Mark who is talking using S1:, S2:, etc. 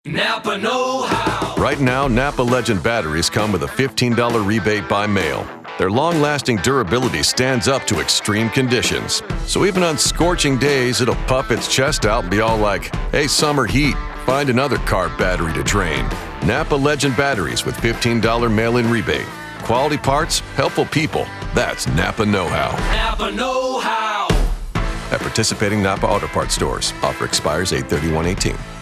S1: Napa know-how.
S2: Right now, Napa Legend batteries come with a $15 rebate by mail. Their long-lasting durability stands up to extreme conditions. So even on scorching days, it'll puff its chest out and be all like, "Hey, summer heat, find another car battery to drain." Napa Legend batteries with $15 mail-in rebate. Quality parts, helpful people. That's Napa know-how.
S1: Napa know-how.
S2: At participating Napa Auto Parts stores. Offer expires 8/31/18.